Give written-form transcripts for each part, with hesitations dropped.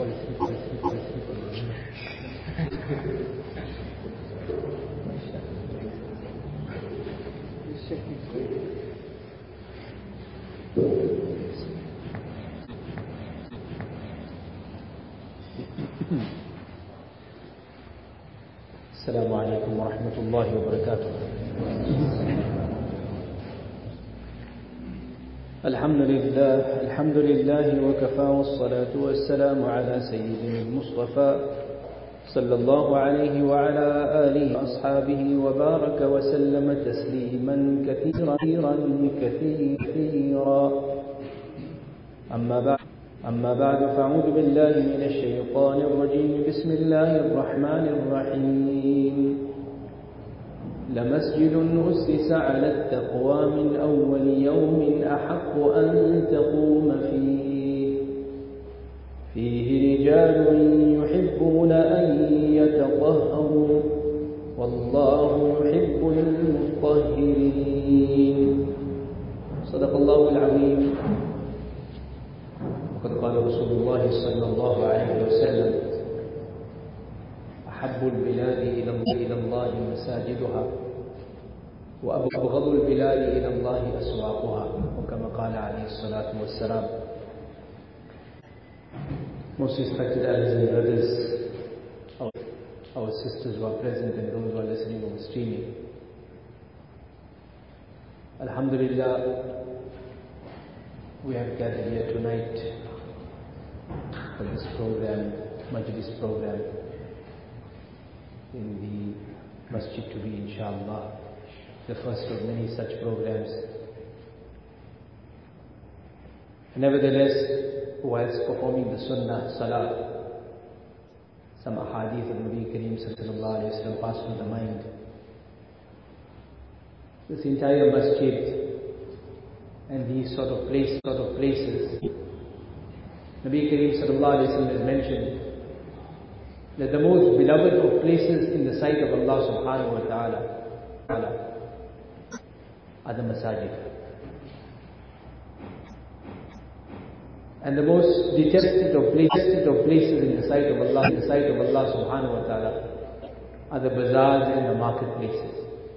السلام عليكم ورحمة الله وبركاته. الحمد لله وكفى، والصلاة والسلام على سيدنا المصطفى صلى الله عليه وعلى آله وأصحابه وبارك وسلم تسليما كثيرا. أما بعد فأعوذ بالله من الشيطان الرجيم. بسم الله الرحمن الرحيم. لمسجد أسس على التقوى من أول يوم أحق أن تقوم فيه رجال يحبون أن يتطهروا والله يحب المطهرين. صدق الله العظيم. وقد قال رسول الله صلى الله عليه وسلم: أحب البلاد إلى الله مساجدها، وأبغض البلاد إلى الله أسواقها، وكما قال عليه الصلاة والسلام. Most respected elders and brothers, our sisters who are present and those who are listening over streaming, Alhamdulillah, we have gathered here tonight for this program, Majlis program, in the masjid to be, inshallah, the first of many such programs. Nevertheless, whilst performing the sunnah, salah, some ahadith of Nabi Kareem sallallahu alayhi wa sallam passed through the mind. This entire masjid and these sort of places, Nabi Kareem sallallahu alayhi wa sallam has mentioned that the most beloved of places in the sight of Allah subhanahu wa ta'ala are the masajid. And the most detested of places in the sight of Allah subhanahu wa ta'ala are the bazaars and the marketplaces.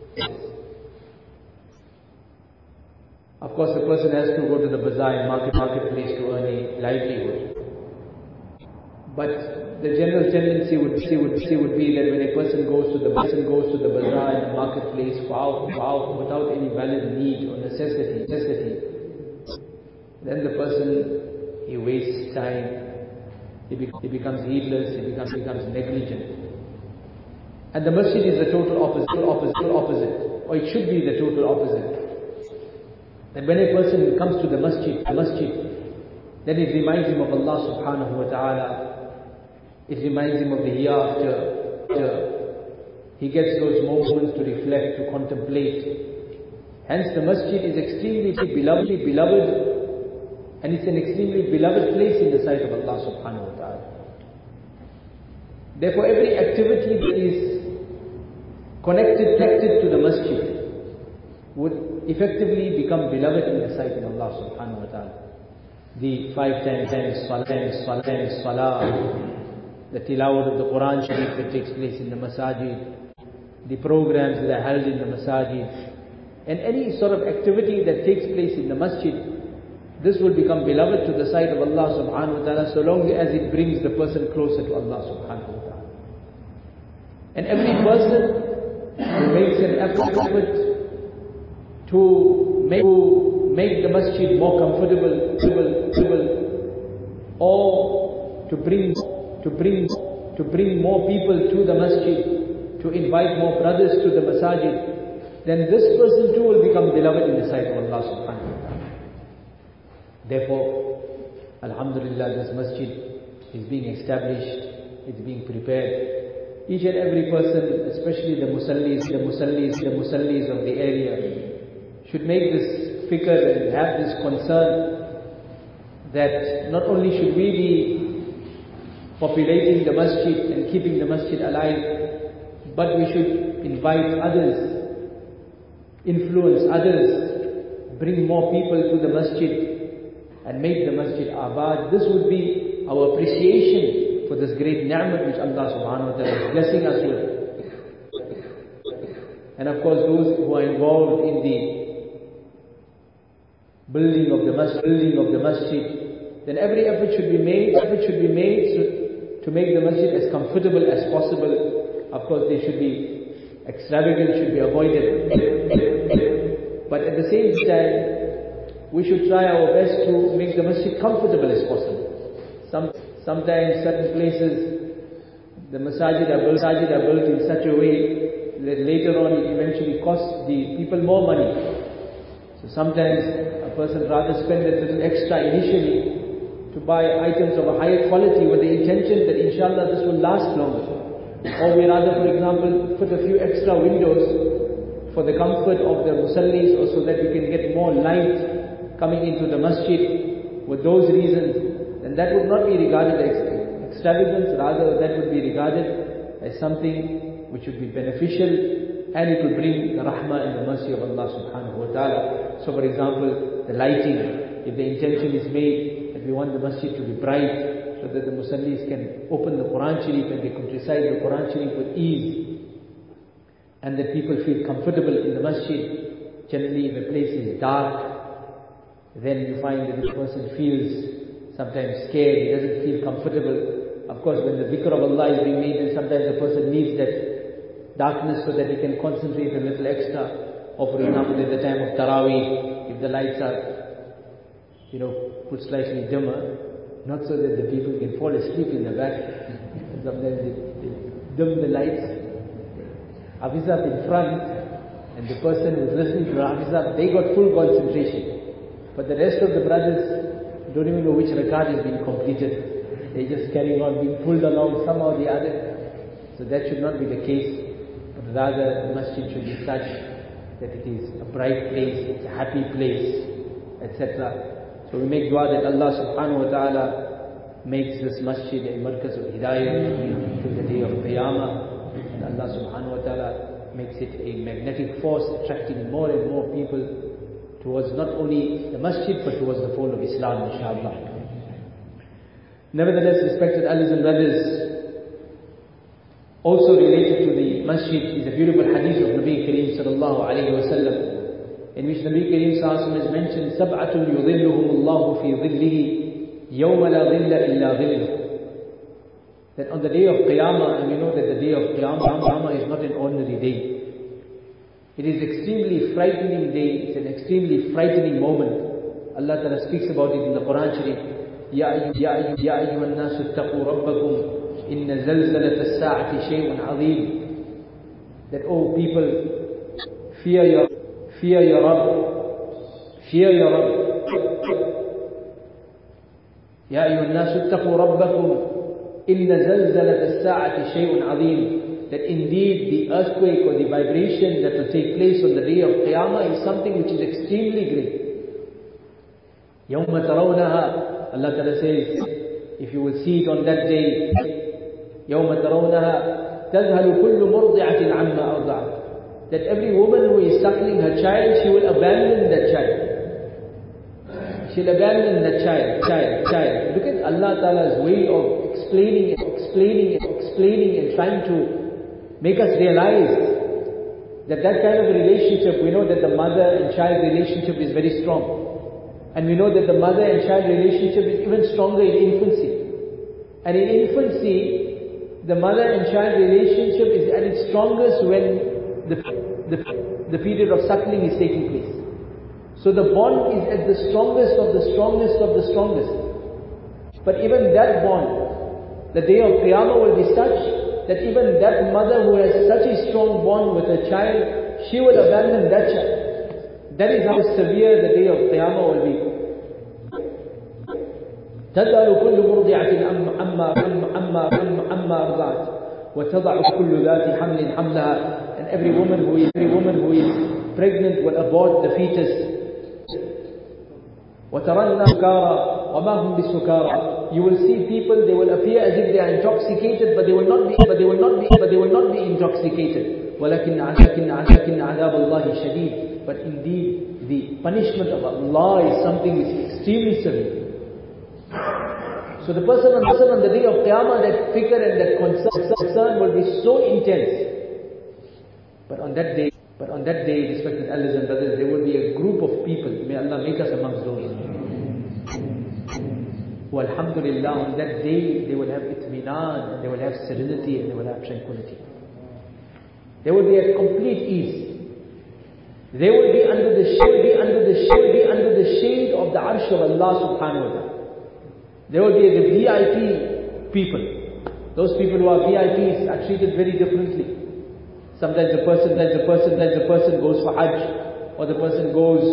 Of course, the person has to go to the bazaar and marketplace to earn a livelihood. But the general tendency would be that when a person goes to the bazaar and the marketplace without any valid need or necessity, then the person, he wastes time, he becomes heedless, he becomes negligent. And the masjid is the total opposite, or it should be the total opposite. That when a person comes to the masjid, then it reminds him of Allah subhanahu wa ta'ala. It reminds him of the hereafter. He gets those moments to reflect, to contemplate. Hence the masjid is extremely beloved, and it's an extremely beloved place in the sight of Allah subhanahu wa ta'ala. Therefore, every activity that is connected to the masjid would effectively become beloved in the sight of Allah subhanahu wa ta'ala. The 5 times salah, the tilawat of the Quran Sharif that takes place in the masajid, the programs that are held in the masajid, and any sort of activity that takes place in the masjid, this will become beloved to the sight of Allah subhanahu wa ta'ala so long as it brings the person closer to Allah subhanahu wa ta'ala. And every person who makes an effort to make the masjid more comfortable, or to bring more people to the masjid, to invite more brothers to the masajid, then this person too will become beloved in the sight of Allah subhanahu wa ta'ala. Therefore, alhamdulillah, this masjid is being established, it's being prepared. Each and every person, especially the musallis of the area, should make this fikr and have this concern that not only should we be populating the masjid and keeping the masjid alive, but we should invite others, influence others, bring more people to the masjid and make the masjid abad. This would be our appreciation for this great ni'mat which Allah subhanahu wa ta'ala is blessing us with. And of course those who are involved in the building of the masjid, then every effort should be made to make the masjid as comfortable as possible. Of course there should be extravagance should be avoided. But at the same time, we should try our best to make the masjid comfortable as possible. Sometimes certain places, the masajid are built in such a way that later on it eventually costs the people more money. So sometimes a person rather spend a little extra initially to buy items of a higher quality with the intention that inshallah this will last longer. Or we rather, for example, put a few extra windows for the comfort of the musallis, or so that we can get more light coming into the masjid. With those reasons, then that would not be regarded as extravagance, rather that would be regarded as something which would be beneficial, and it would bring the rahmah and the mercy of Allah subhanahu wa ta'ala. So for example, the lighting, if the intention is made that we want the masjid to be bright, so that the musallis can open the Quran Sharif and they could recite the Quran Sharif with ease, and that people feel comfortable in the masjid. Generally if a place is dark, then you find that the person feels sometimes scared, he doesn't feel comfortable. Of course when the dhikr of Allah is being made, then sometimes the person needs that darkness so that he can concentrate a little extra. Or for example at the time of Taraweeh, if the lights are put slightly dimmer, not so that the people can fall asleep in the back. Sometimes they dim the lights. Hafizab in front, and the person who's listening to Hafizab, they got full concentration. But the rest of the brothers don't even know which rakat is being completed. They're just carrying on, being pulled along somehow or the other. So that should not be the case. But rather, the masjid should be such that it is a bright place, it's a happy place, etc. So we make dua that Allah subhanahu wa ta'ala makes this masjid a markaz of hidayah till the day of Qiyamah. And Allah subhanahu wa ta'ala makes it a magnetic force, attracting more and more people towards not only the masjid, but towards the fold of Islam, inshaAllah. Nevertheless, respected elders and brothers, also related to the masjid is a beautiful hadith of Nabi Kareem sallallahu alayhi wa sallam, in which Nabi Kareem sallallahu alayhi wa sallam has mentioned, سَبْعَةٌ يُظِلُّهُمُ اللَّهُ فِي ظِلِّهِ يَوْمَ لَا ظِلَّ إِلَّا ظِلُّهُ. That on the day of Qiyamah, and we know that the day of Qiyamah is not an ordinary day. It is extremely frightening day, it's an extremely frightening moment. Allah Ta'ala speaks about it in the Quran Sharif. يَا أَيُّهَا النَّاسُ اتَّقُوا رَبَّكُمْ إِنَّ زَلْزَلَةَ السَّاعَةِ شَيْءٌ عَظِيمٌ. That, oh people, fear your Rabb. Fear your Rabb. يَا أَيُّهَا النَّاسُ اتَّقُوا رَبَّكُمْ إِنَّ زَلْزَلَةَ السَّاعَةِ شَيْءٌ عَظِيمٌ. That indeed the earthquake or the vibration that will take place on the day of Qiyamah is something which is extremely great. يَوْمَ تَرَوْنَهَا, Allah Ta'ala says, if you will see it on that day, يَوْمَ تَرَوْنَهَا تَذْهَلُ كُلُّ مُرْضِعَةٍ عَمَّا أَرْضَعَتْ. That every woman who is suckling her child, she will abandon that child. She'll abandon that child. Look at Allah Ta'ala's way of explaining and trying to make us realize that kind of a relationship, we know that the mother and child relationship is very strong. And we know that the mother and child relationship is even stronger in infancy. And in infancy, the mother and child relationship is at its strongest when the period of suckling is taking place. So the bond is at the strongest of the strongest. But even that bond, the day of Qiyamah will be such that even that mother who has such a strong bond with her child, she will abandon that child. That is how severe the day of Qiyamah will be. تَذْهَلُ كُلُّ مُرْضِعَةٍ عَمَّا أَرْضَعَتْ وَتَضَعُ كُلُّ ذَاتِ حَمْلٍ حَمْلَهَا. And every woman who is pregnant will abort the fetus. وَتَرَنَّ سُكَارَى وَمَا هُمْ بِسُكَارَى. You will see people, they will appear as if they are intoxicated, but they will not be intoxicated. وَلَكِنَّ عَذَابَ اللَّهِ شَدِيدٌ. But indeed, the punishment of Allah is something which is extremely severe. So the person on the day of Qiyamah, that fikr and that concern will be so intense. But on that day, respected elders and brothers, there will be a group of people, may Allah make us amongst those, who alhamdulillah, on that day, they will have itminan, and they will have serenity, and they will have tranquility. They will be at complete ease. They will be under the shade of the arsh of Allah subhanahu wa ta'ala. There will be the VIP people. Those people who are VIPs are treated very differently. Sometimes the person goes for Hajj, or the person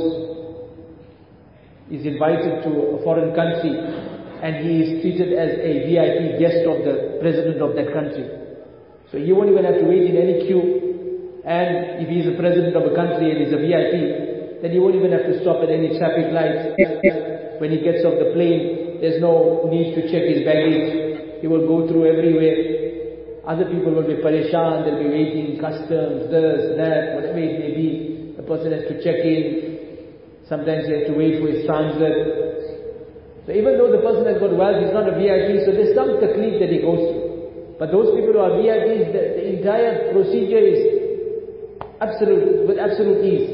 is invited to a foreign country, and he is treated as a VIP guest of the president of that country. So he won't even have to wait in any queue. And if he is a president of a country and is a VIP, then he won't even have to stop at any traffic lights. When he gets off the plane, there's no need to check his baggage. He will go through everywhere. Other people will be pareshan, they'll be waiting, customs, this, that, whatever it may be. The person has to check in. Sometimes he has to wait for his transit. So even though the person has got wealth, he's not a VIP, so there's some taklif that he goes through. But those people who are VIPs, the entire procedure is with absolute ease.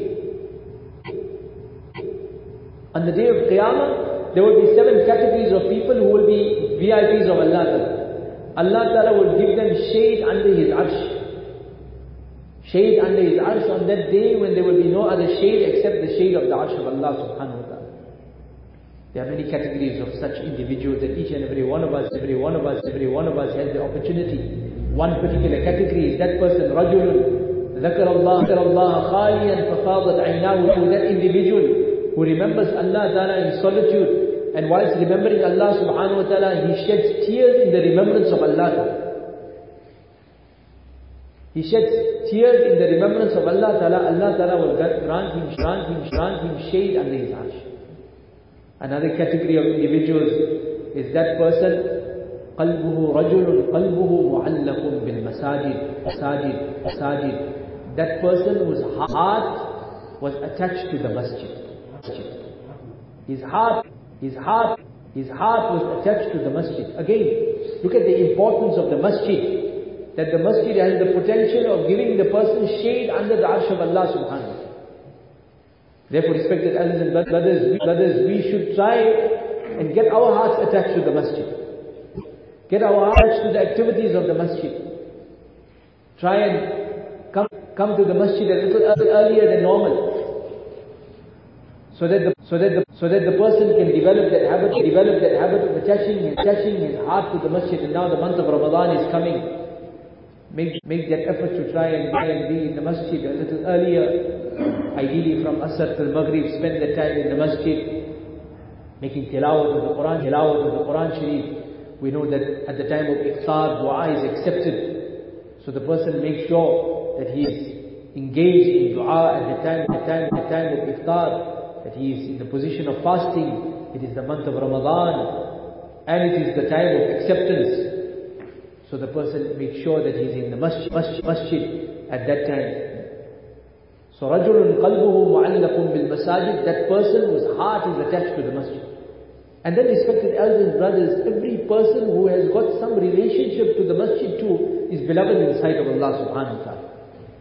On the day of Qiyamah, there will be 7 categories of people who will be VIPs of Allah Ta'ala. Allah Ta'ala will give them shade under His arsh. Shade under His arsh on that day when there will be no other shade except the shade of the arsh of Allah Subhanahu wa Ta'ala. There are many categories of such individuals, and each and every one of us has the opportunity. One particular category is that person, رَجُلٌ ذكر الله خاليا ففاضت عيناه, that individual who remembers Allah Ta'ala in solitude, and whilst remembering Allah Subhanahu wa Ta'ala, he sheds tears in the remembrance of Allah Ta'ala. He sheds tears in the remembrance of Allah Ta'ala. Allah Ta'ala will grant him shade under His arsh. Another category of individuals is that person, قلبه رجل قلبه معلق بالمساجد مساجد. That person whose heart was attached to the masjid. His heart was attached to the masjid. Again, look at the importance of the masjid. That the masjid has the potential of giving the person shade under the arsh of Allah subhanahu wa ta'ala. Therefore, respected elders and brothers, we should try and get our hearts attached to the masjid. Get our hearts attached to the activities of the masjid. Try and come to the masjid a little earlier than normal, so that the person can develop that habit of attaching his heart to the masjid. And now the month of Ramadan is coming. Make that effort to try and be in the masjid a little earlier. Ideally from Asr till Maghrib, spend the time in the masjid, making tilawat of the Quran Sharif. We know that at the time of iftar, dua is accepted. So the person makes sure that he is engaged in dua at the time of iftar, that he is in the position of fasting. It is the month of Ramadan, and it is the time of acceptance. So the person makes sure that he is in the masjid at that time. So رَجُلٌ قَلْبُهُ مُعَلَّقٌ بِالْمَسَاجِدِ, that person whose heart is attached to the masjid. And then, respected elders and brothers, every person who has got some relationship to the masjid too is beloved in the sight of Allah subhanahu wa ta'ala.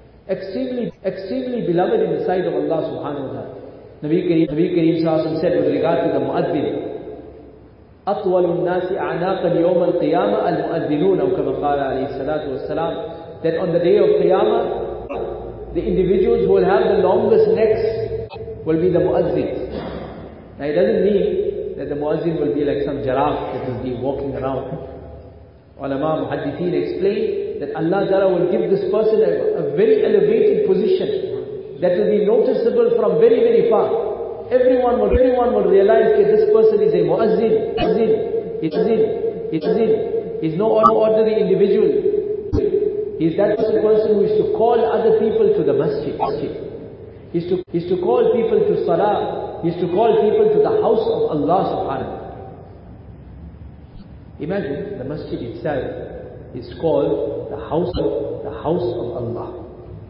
Extremely beloved in the sight of Allah subhanahu wa ta'ala. Nabi Kareem Sallallahu said with regard to the mu'adhin, أطول الناس أعناقا يوم القيامة المؤذنون, أو كما قال عليه الصلاة والسلام, that on the day of Qiyamah, the individuals who will have the longest necks will be the mu'adhin. Now it doesn't mean that the mu'adhin will be like some giraffe that will be walking around. Ulama Muhaddithin explain that Allah Ta'ala will give this person a very elevated position that will be noticeable from very, very far. Everyone will realize that this person is a mu'azzin. He's no ordinary individual. He's that person who is to call other people to the masjid. He's to call people to salah. He's to call people to the house of Allah subhanahu wa ta'ala. Imagine the masjid itself is called the house of Allah.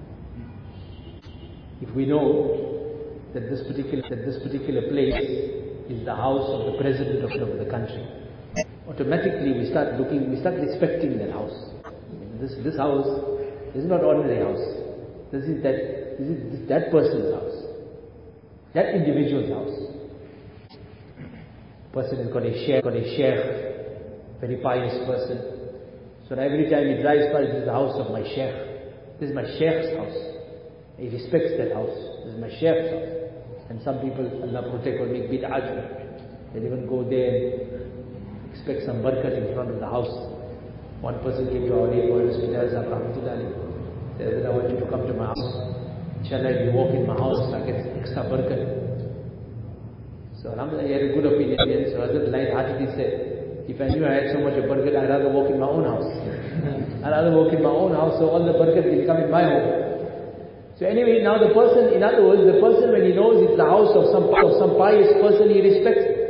If we know that this particular place is the house of the president of the country, automatically we start respecting that house. This house, this is not ordinary house. This is that person's house. That individual's house. Person has got a sheikh, very pious person. So every time he drives by, this is the house of my sheikh. This is my sheikh's house. He respects that house. This is my sheikh's house. And some people, Allah protect, will make bid'ah. They'll even go there and expect some barakat in front of the house. One person came to our neighborhood, said, I want you to come to my house. Inshallah, if you walk in my house, I get extra barakat. So Alhamdulillah, he had a good opinion. So Hazrat light-heartedly said, if I knew I had so much of barakat, I'd rather walk in my own house. I'd rather walk in my own house, so all the barakat will come in my home. So anyway, now the person, in other words, the person when he knows it's the house of some pious person, he respects it.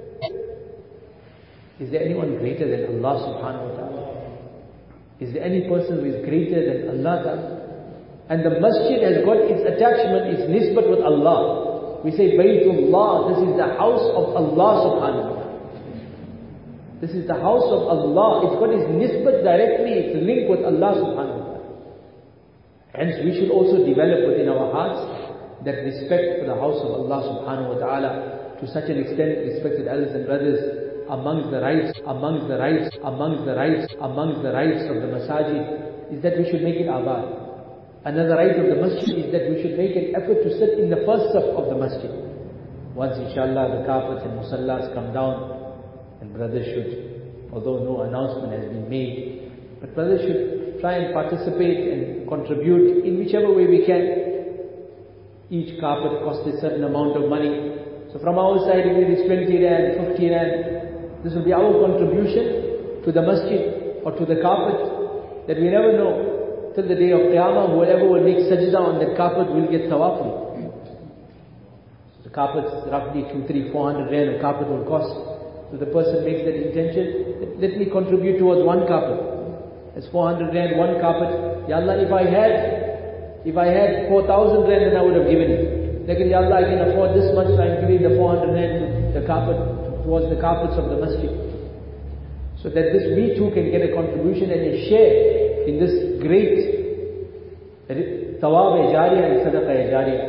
Is there anyone greater than Allah subhanahu wa ta'ala? Is there any person who is greater than Allah ta'ala? And the masjid has got its attachment, its nisbat with Allah. We say Baytullah, this is the house of Allah subhanahu wa ta'ala. This is the house of Allah. It's got its nisbat directly, it's linked with Allah subhanahu wa ta'ala. Hence we should also develop within our hearts that respect for the house of Allah subhanahu wa ta'ala. To such an extent, respected elders and brothers, amongst the rights of the masajid is that we should make it abad. Another right of the masjid is that we should make an effort to sit in the first saf of the masjid. Once inshallah the carpets and musallas come down, and brothers should, although no announcement has been made, but brothers should try and participate and contribute in whichever way we can. Each carpet costs a certain amount of money. So from our side, if it is 20 rand, 50 rand, this will be our contribution to the masjid or to the carpet, that we never know. Till the day of Qiyamah, whoever will make sajda on that carpet will get thawab. So the carpet's roughly 200, 300, 400 rand a carpet will cost. So the person makes that intention, let me contribute towards one carpet. It's 400 rand, one carpet. Ya Allah, if I had 4,000 rand, then I would have given it. Like, Ya Allah, I can afford this much, so I'm giving the 400 rand to the carpet, towards the carpets of the masjid. So that we too can get a contribution and a share in this great tawab-e-jariyah and sadaqah-e-jariyah.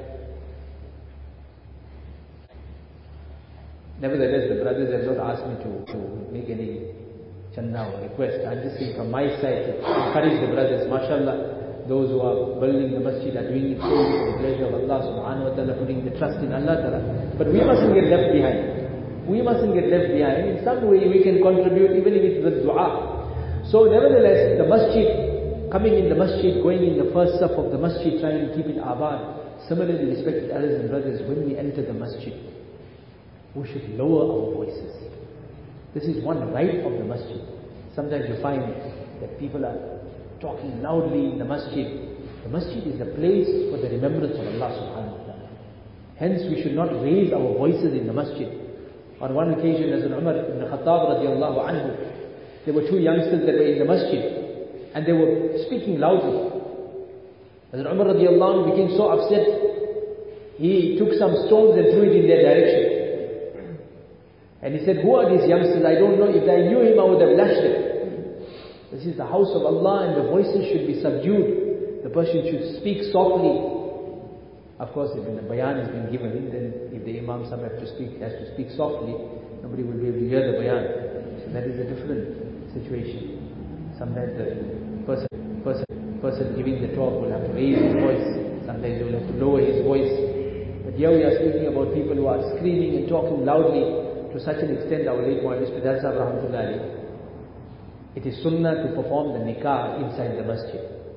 Nevertheless, the brothers have not asked me to make any chanda or request. I'm just saying from my side to encourage the brothers, mashallah, those who are building the masjid are doing it solely for the pleasure of Allah subhanahu wa ta'ala, putting the trust in Allah ta'ala. But we mustn't get left behind. We mustn't get left behind. In some way we can contribute, even if it's with dua. So nevertheless, the masjid, coming in the masjid, going in the first saf of the masjid, trying to keep it abad. Similarly, respected elders and brothers, when we enter the masjid, we should lower our voices. This is one right of the masjid. Sometimes you find that people are talking loudly in the masjid. The masjid is a place for the remembrance of Allah subhanahu wa ta'ala. Hence we should not raise our voices in the masjid. On one occasion, as Umar ibn Khattab radiallahu anhu, there were two youngsters that were in the masjid and they were speaking loudly. As Umar radiallahu anhu became so upset, he took some stones and threw it in their direction. And he said, who are these youngsters? I don't know. If I knew him, I would have lashed them. This is the house of Allah and the voices should be subdued. The person should speak softly. Of course, if the bayan has been given, then if the imam has to speak softly, nobody will be able to hear the bayan. So that is a different situation. Sometimes the person giving the talk will have to raise his voice. Sometimes he will have to lower his voice. But here we are speaking about people who are screaming and talking loudly. To such an extent, our late Muhammad Fidal Sahib rahmatullahi, it is sunnah to perform the nikah inside the masjid.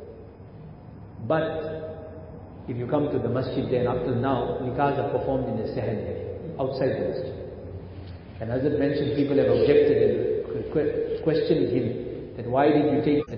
But if you come to the masjid, then up till now, nikahs are performed in the sahel area, outside the masjid. And as it mentioned, people have objected and questioned him that why did you take the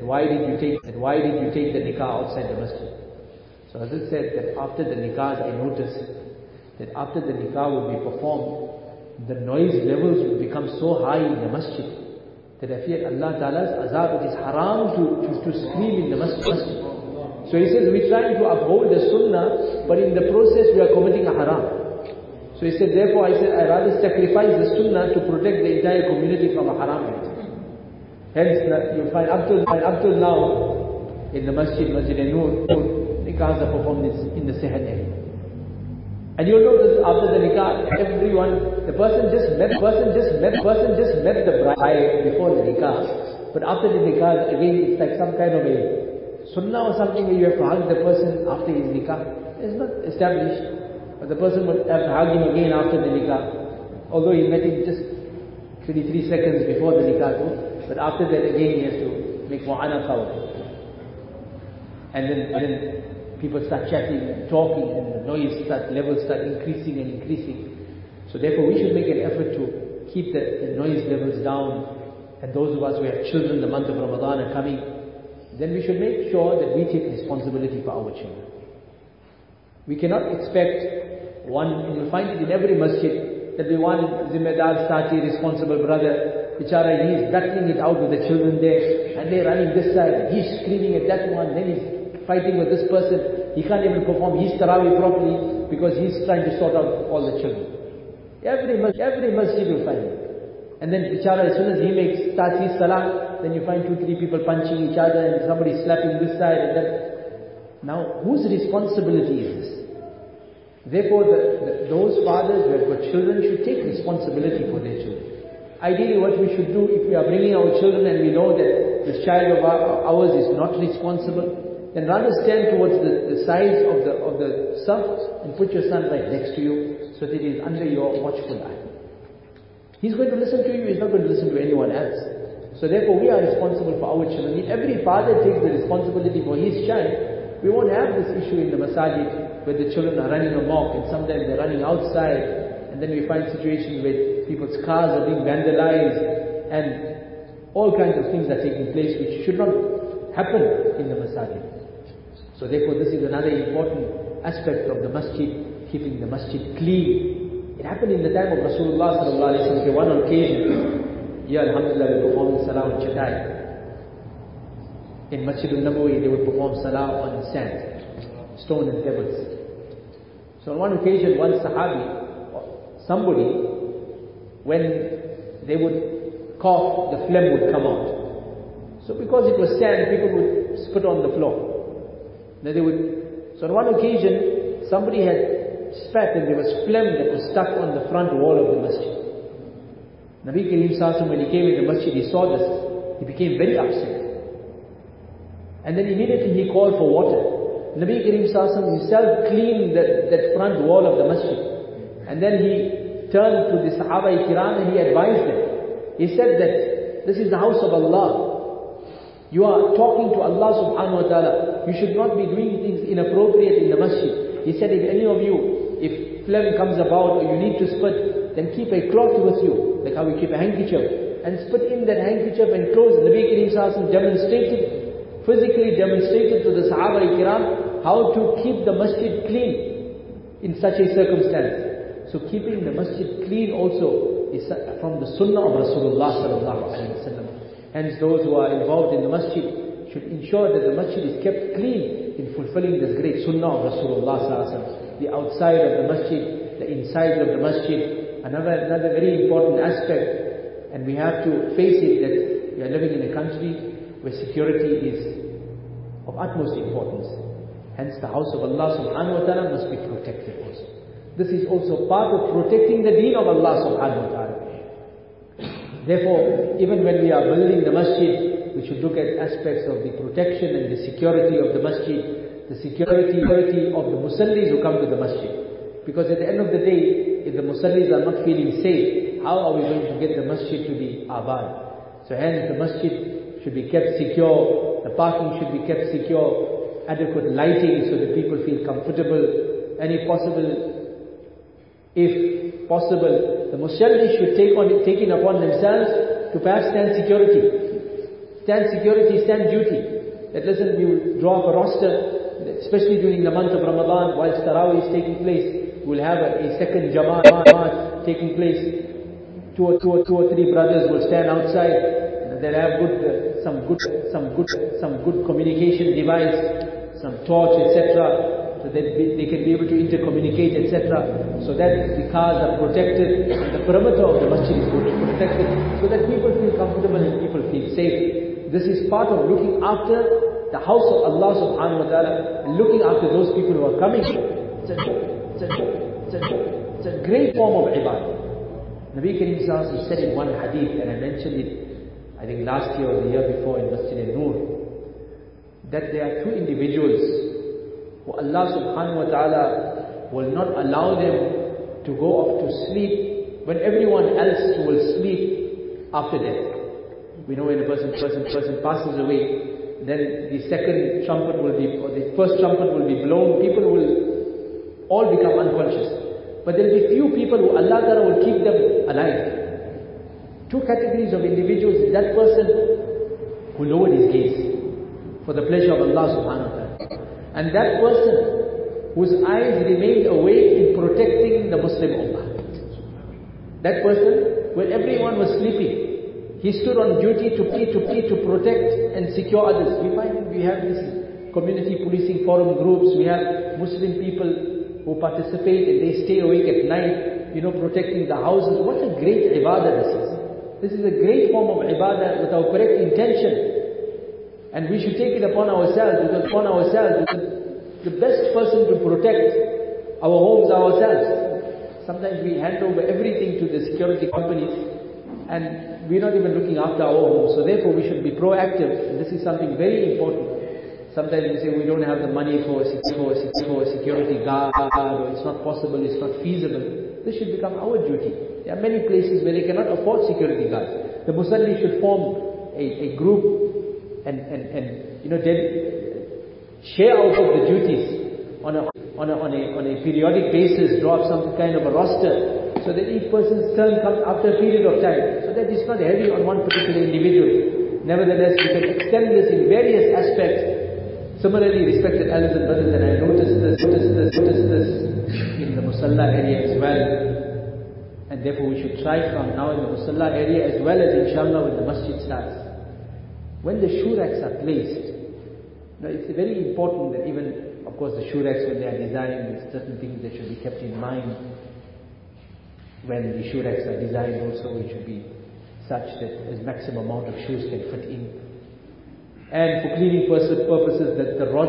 nikah outside the masjid? So as it said that after the nikahs, I noticed that after the nikah would be performed, the noise levels will become so high in the masjid that I fear Allah Ta'ala's azab. It is haram to scream in the masjid. So he says, we're trying to uphold the sunnah, but in the process we are committing a haram. So he said, therefore I said, I rather sacrifice the sunnah to protect the entire community from a haram act. Hence, you find up till now, in the masjid An-Nur, nikahs are performed in the Sehen area. And you'll notice after the nikah, the person just met the bride before the nikah. But after the nikah, again, it's like some kind of a sunnah or something where you have to hug the person after his nikah. It's not established. But the person would have to hug him again after the nikah. Although he met him just 23 seconds before the nikah too. But after that again he has to make mu'anaqah with him. And then people start chatting and talking and the levels start increasing and increasing. So therefore we should make an effort to keep the noise levels down. And those of us who have children, the month of Ramadan are coming, then we should make sure that we take responsibility for our children. We cannot expect and you'll find it in every masjid, there'll be one zimmedar, sati, responsible brother, bichara, he's battling it out with the children there, and they're running this side, he's screaming at that one, then he's fighting with this person, he can't even perform his tarawih properly, because he's trying to sort out all the children. Every masjid will find it. And then bichara, as soon as he starts his salah, then you find 2-3 people punching each other, and somebody slapping this side and that. Now, whose responsibility is this? Therefore, those fathers who have got children should take responsibility for their children. Ideally, what we should do, if we are bringing our children and we know that this child of ours is not responsible, then rather stand towards the sides of the saf and put your son right next to you, so that he is under your watchful eye. He's going to listen to you, he's not going to listen to anyone else. So therefore, we are responsible for our children. If every father takes the responsibility for his child, we won't have this issue in the masajid where the children are running amok and sometimes they're running outside, and then we find situations where people's cars are being vandalized and all kinds of things are taking place which should not happen in the masajid. So therefore this is another important aspect of the masjid, keeping the masjid clean. It happened in the time of Rasulullah sallallahu alaihi wasallam. One occasion, alhamdulillah, we performed salah on Chatai. In Masjid al-Nabawi, they would perform salah on sand, stone and pebbles. So on one occasion, one sahabi, somebody, when they would cough, the phlegm would come out. So because it was sand, people would spit on the floor. Then so on one occasion, somebody had spat and there was phlegm that was stuck on the front wall of the masjid. Nabi Kareem Sallallahu, when he came in the masjid, he saw this, he became very upset. And then immediately he called for water. Nabi Kareem Sallallahu himself cleaned that front wall of the masjid. And then he turned to the Sahaba Kiram and he advised them. He said that this is the house of Allah. You are talking to Allah subhanahu wa ta'ala. You should not be doing things inappropriate in the masjid. He said, if any of you, if phlegm comes about or you need to spit, then keep a cloth with you, like how we keep a handkerchief, and spit in that handkerchief and close. Nabi Kareem Sallallahu physically demonstrated to the Sahaba Kiram how to keep the masjid clean in such a circumstance. So keeping the masjid clean also is from the sunnah of Rasulullah sallallahu alaihi wasallam. Hence those who are involved in the masjid should ensure that the masjid is kept clean in fulfilling this great sunnah of Rasulullah sallallahu alaihi wasallam. The outside of the masjid, the inside of the masjid, another very important aspect, and we have to face it that we are living in a country where security is of utmost importance. Hence the house of Allah subhanahu wa ta'ala must be protected also. This is also part of protecting the deen of Allah subhanahu wa ta'ala. Therefore, even when we are building the masjid, we should look at aspects of the protection and the security of the masjid, the security of the musallis who come to the masjid. Because at the end of the day, if the musallis are not feeling safe, how are we going to get the masjid to be abad? So hence the masjid should be kept secure, the parking should be kept secure, adequate lighting so that people feel comfortable, and if possible, the musallis should take it upon themselves to perhaps stand duty. That listen, we will draw up a roster, especially during the month of Ramadan, whilst Tarawih is taking place, we'll have a second Jamaat taking place. Two or three brothers will stand outside. They'll have some good communication device, some torch, etc. so that they can be able to intercommunicate, etc. So that the cars are protected and the perimeter of the masjid is protected, so that people feel comfortable and people feel safe. This is part of looking after the house of Allah subhanahu wa ta'ala and looking after those people who are coming. It's a great form of ibadah. Nabi Kareem Sallallahu Alaihi Wasallam said in one hadith, and I mentioned it I think last year or the year before in Masjid al-Nur, that there are two individuals who Allah subhanahu wa ta'ala will not allow them to go off to sleep when everyone else will sleep after death. We know when a person passes away, then the second trumpet will be, or the first trumpet will be blown, people will all become unconscious. But there will be few people who Allah Ta'ala will keep them alive. Two categories of individuals: that person who lowered his gaze for the pleasure of Allah subhanahu wa ta'ala, and that person whose eyes remained awake in protecting the Muslim ummah. That person, when everyone was sleeping, he stood on duty to protect and secure others. We find we have this community policing forum groups, we have Muslim people who participate and they stay awake at night, protecting the houses. What a great ibadah this is. This is a great form of ibadah with our correct intention. And we should take it upon ourselves, because the best person to protect our homes are ourselves. Sometimes we hand over everything to the security companies and we're not even looking after our homes. So therefore we should be proactive, and this is something very important. Sometimes we say we don't have the money for a security guard, or it's not possible, it's not feasible. This should become our duty. There are many places where they cannot afford security guards. The Musalli should form a group and share out of the duties on a periodic basis, draw up some kind of a roster, so that each person's turn comes after a period of time, so that it's not heavy on one particular individual. Nevertheless, we can extend this in various aspects. Similarly, respected elders and brothers, and I noticed this in the Musalla area as well, and therefore we should try from now in the Musalla area as well as inshallah when the masjid starts. When the shoe racks are placed, it's very important that even, of course, the shoe racks, when they are designed, there's certain things that should be kept in mind. When the shoe racks are designed also, it should be such that as maximum amount of shoes can fit in. And for cleaning purposes, that the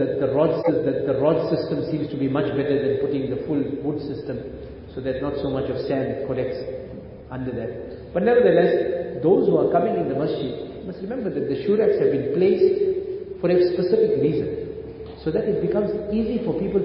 rod system seems to be much better than putting the full wood system, so that not so much of sand collects under that. But nevertheless, those who are coming in the masjid must remember that the shoe racks have been placed for a specific reason, so that it becomes easy for people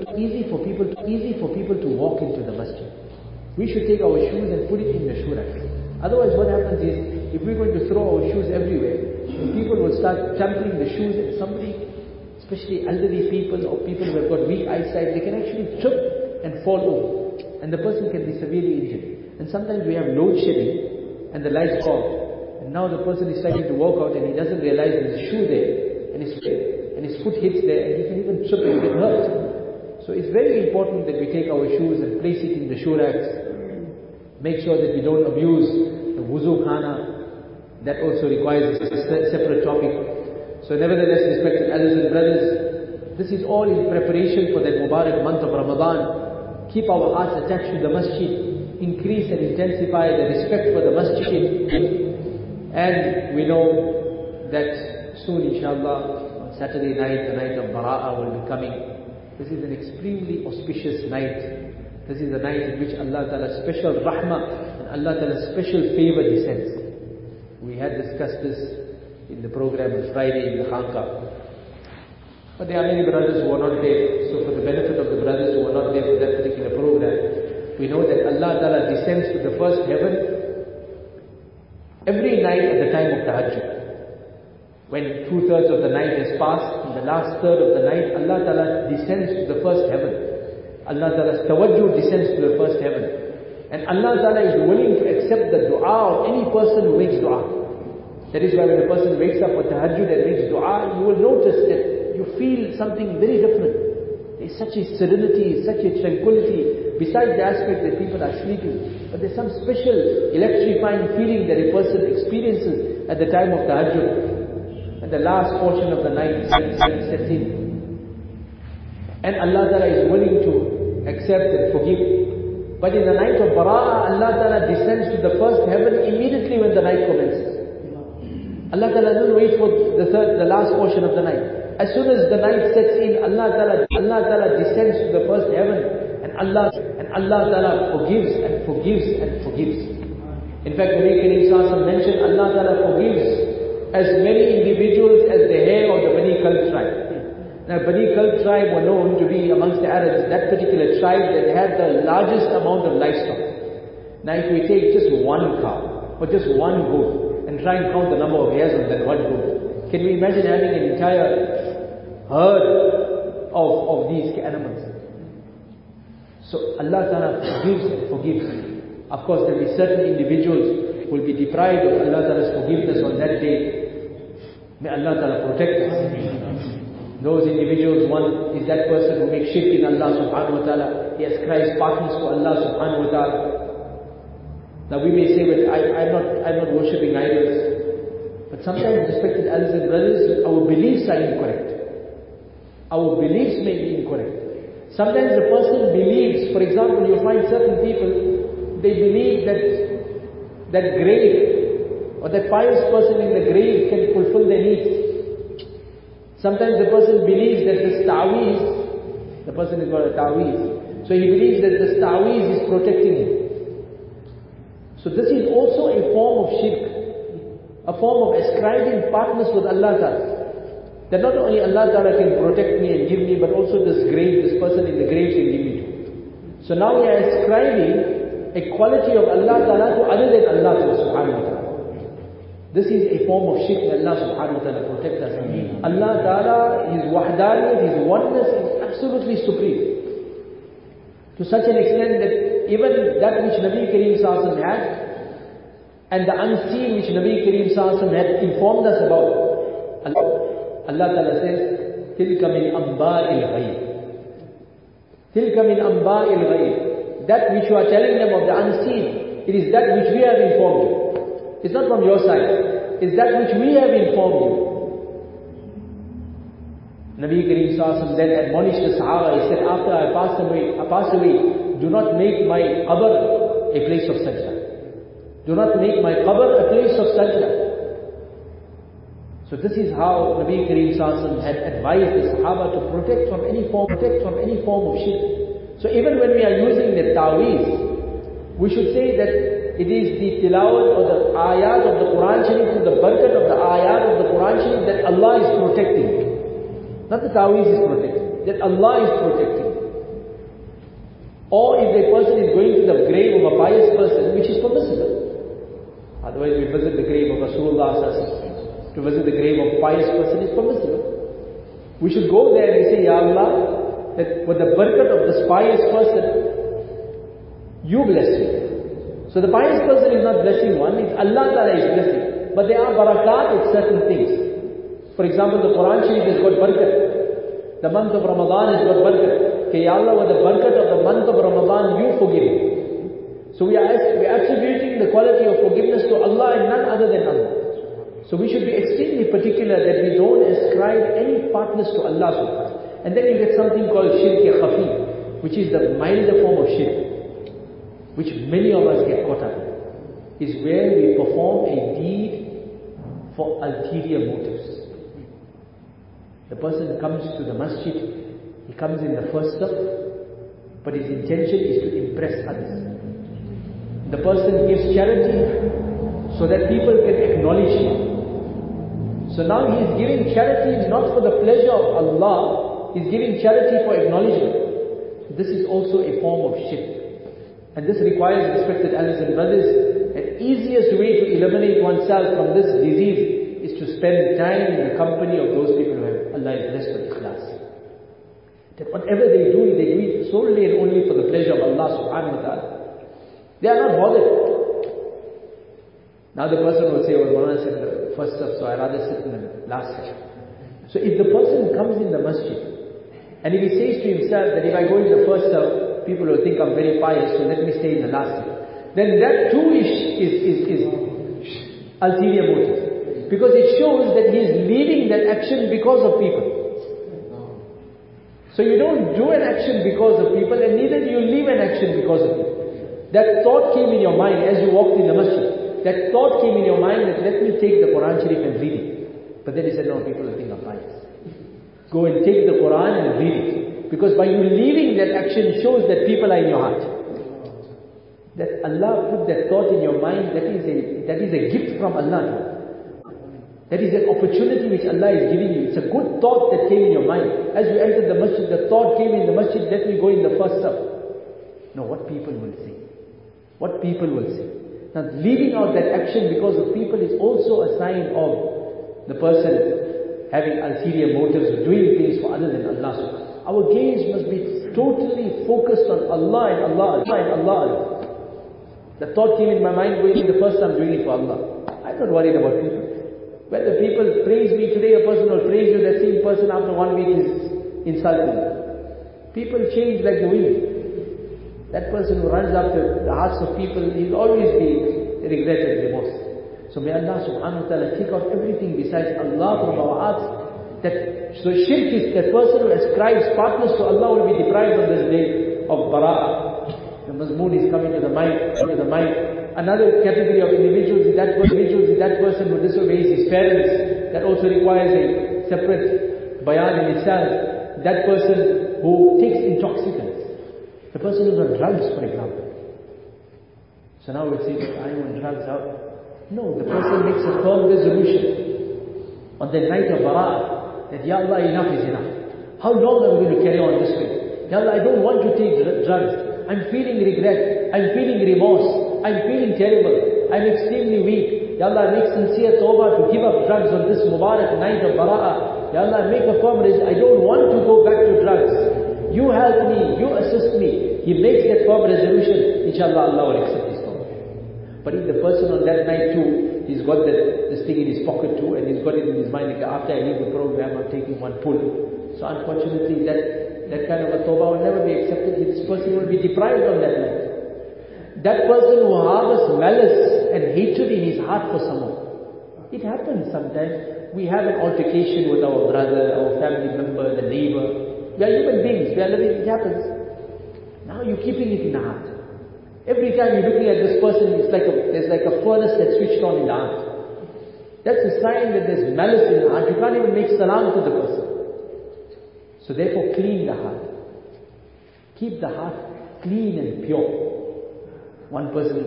to walk into the masjid. We should take our shoes and put it in the shoe racks. Otherwise, what happens is, if we're going to throw our shoes everywhere, people will start trampling the shoes, and somebody, especially elderly people or people who have got weak eyesight, they can actually trip and fall over, and the person can be severely injured. And sometimes we have load shedding and the lights off, and now the person is trying to walk out and he doesn't realize there's a shoe there, and his foot hits there, and he can even trip and get hurt. So it's very important that we take our shoes and place it in the shoe racks. Make sure that we don't abuse the wuzu khana. That also requires a separate topic. So nevertheless, respected elders and brothers, this is all in preparation for that Mubarak month of Ramadan. Keep our hearts attached to the masjid. Increase and intensify the respect for the masjid. And we know that soon, inshallah, on Saturday night, the night of Bara'ah will be coming. This is an extremely auspicious night. This is a night in which Allah Ta'ala's special rahmah and Allah Ta'ala's special favor descends. We had discussed this in the program on Friday in the Khanqa. But there are many brothers who are not there. So for the benefit of the brothers who are not there for that particular program, we know that Allah Ta'ala descends to the first heaven every night at the time of Tahajjud. When 2/3 of the night has passed, in the last third of the night, Allah Ta'ala descends to the first heaven. Allah Ta'ala's tawajjuh descends to the first heaven. And Allah Ta'ala is willing to accept the dua of any person who makes dua. That is why when a person wakes up for tahajjud and makes dua, you will notice that you feel something very different. There is such a serenity, such a tranquility, besides the aspect that people are sleeping. But there is some special electrifying feeling that a person experiences at the time of tahajjud. And the last portion of the night sets in. And Allah Ta'ala is willing to accept and forgive. But in the night of Bara'ah, Allah Ta'ala descends to the first heaven immediately when the night commences. Allah Ta'ala doesn't wait for the last portion of the night. As soon as the night sets in, Allah Ta'ala descends to the first heaven, and Allah Ta'ala forgives and forgives and forgives. In fact, Nabi Kareem Sallallahu mentioned Allah Ta'ala forgives as many individuals as the hair of the Bani Kalb tribe. Now, Bani Kalb tribe were known to be amongst the Arabs, that particular tribe that had the largest amount of livestock. Now, if we take just one cow or just one goat and try and count the number of hairs on that one goat, can we imagine having an entire herd of these animals? So Allah Ta'ala forgives and forgives. Of course, there will be certain individuals who will be deprived of Allah Ta'ala's forgiveness on that day. May Allah Ta'ala protect us. Those individuals, one is that person who makes shirk in Allah Subhanahu Wa Ta'ala. He ascribes partners to Allah Subhanahu Wa Ta'ala. Now we may say, but I'm not worshipping idols. But sometimes, respected elders and brothers, our beliefs are incorrect. Our beliefs may be incorrect. Sometimes the person believes, for example, you find certain people, they believe that grave or that pious person in the grave can fulfill their needs. Sometimes the person believes that this ta'weez, the person has got a ta'weez, so he believes that this ta'weez is protecting him. So this is also a form of shirk, a form of ascribing partners with Allah Ta'ala. That not only Allah Ta'ala can protect me and give me, but also this person in the grave can give me too. So now we are ascribing a quality of Allah Ta'ala to other than Allah Subhanahu Wa Ta'ala. This is a form of shirk. May Allah Subhanahu Wa Ta'ala protect us. Allah Ta'ala, His wahdaniyat, His oneness is absolutely supreme. To such an extent that even that which Nabi Kareem Sallallahu had, and the unseen which Nabi Kareem Sallallahu had informed us about, Allah Ta'ala says, تِلْكَ مِنْ أَنْبَاءِ الْغَيْبِ. تِلْكَ مِنْ أَنْبَاءِ الْغَيْبِ. That which you are telling them of the unseen, it is that which we have informed you. It's not from your side. It's that which we have informed you. Nabi Kareem Sallallahu then admonished the Sahaba. He said, after I pass away, do not make my qabr a place of sajda. Do not make my qabr a place of sajda. So this is how Nabi Kareem Sallallahu had advised the Sahaba to protect from any form of shirk. So even when we are using the ta'weez, we should say that it is the tilawat or the ayat of the Quran Sharif, to the barakat of the ayat of the Quran Sharif that Allah is protecting. Not the ta'weez is protecting, that Allah is protecting. Or if a person is going to the grave of a pious person, which is permissible. Otherwise we visit the grave of Rasulullah Sallallahu Alaihi Wasallam. To visit the grave of a pious person is permissible. We should go there and say, Ya Allah, that with the barakat of this pious person, you bless me. So the pious person is not blessing one, it's Allah Ta'ala is blessing. But there are barakat at certain things. For example, the Quran Sharif has got barakat. The month of Ramadan has got barakat. Okay, Ya Allah, with the barakat of the month of Ramadan, you forgive me. So we are attributing the quality of forgiveness to Allah and none other than Allah. So we should be extremely particular that we don't ascribe any partners to Allah subhanahu wa ta'ala. And then you get something called shirk-e-khafi, which is the milder form of shirk, which many of us get caught up in, is where we perform a deed for ulterior motives. The person comes to the masjid, he comes in the first step, but his intention is to impress others. The person gives charity so that people can acknowledge him. So now he is giving charity not for the pleasure of Allah, he is giving charity for acknowledgement. This is also a form of shirk. And this requires, respected elders and brothers, an easiest way to eliminate oneself from this disease is to spend time in the company of those people who have Allah is blessed with ikhlas. That whatever they do it solely and only for the pleasure of Allah subhanahu wa ta'ala. They are not bothered. Now the person will say, well, Maulana said the first step, so I rather sit in the last step. So if the person comes in the masjid, and if he says to himself that if I go in the first step, people will think I'm very pious, so let me stay in the last step. Then that too is ulterior motive. Because it shows that he is leading that action because of people. So you don't do an action because of people, and neither do you leave an action because of people. That thought came in your mind as you walked in the masjid. That thought came in your mind that let me take the Quran Sharif and read it. But then he said, no, people will think I'm pious. Go and take the Quran and read it. Because by you leaving that action shows that people are in your heart. That Allah put that thought in your mind, that is a gift from Allah. That is an opportunity which Allah is giving you. It's a good thought that came in your mind. As you entered the masjid, the thought came in the masjid, let me go in the first saf. No, what people will say. What people will say. Now, leaving out that action because of people is also a sign of the person having ulterior motives of doing things for other than Allah. Our gaze must be totally focused on Allah and Allah and Allah. The thought came in my mind, going in the first time doing it for Allah. I'm not worried about people. Whether people praise me today, a person will praise you, that same person after 1 week is insulting you. People change like the wind. That person who runs after the hearts of people, he'll always be regretted, remorse. So may Allah subhanahu wa ta'ala take out everything besides Allah from our hearts. So shirk is that person who ascribes partners to Allah will be deprived on this day of bara'ah. The mazmoon is coming to the mind, Another category of individuals is that person who disobeys his parents. That also requires a separate bayan in itself. That person who takes intoxicants. The person who's on drugs, for example. So now we'll say that I'm on drugs. No, the person makes a firm resolution on the night of bara'ah that, Ya Allah, enough is enough. How long are we going to carry on this way? Ya Allah, I don't want to take drugs. I'm feeling regret. I'm feeling remorse. I'm feeling terrible. I'm extremely weak. Ya Allah, make sincere tawbah to give up drugs on this Mubarak night of bara'ah. Ya Allah, make a firm resolution. I don't want to go back to drugs. You help me. You assist me. He makes that firm resolution. Inshallah, Allah will accept his tawbah. But if the person on that night too, he's got this thing in his pocket too, and he's got it in his mind, like, after I leave the program, I'm taking one pull. So unfortunately, that kind of a tawbah will never be accepted. This person will be deprived on that night. That person who harbors malice and hatred in his heart for someone. It happens sometimes. We have an altercation with our brother, our family member, the neighbor. We are human beings. We are living. It happens. Now you're keeping it in the heart. Every time you're looking at this person, there's like a furnace that's switched on in the heart. That's a sign that there's malice in the heart. You can't even make salam to the person. So therefore, clean the heart. Keep the heart clean and pure. One person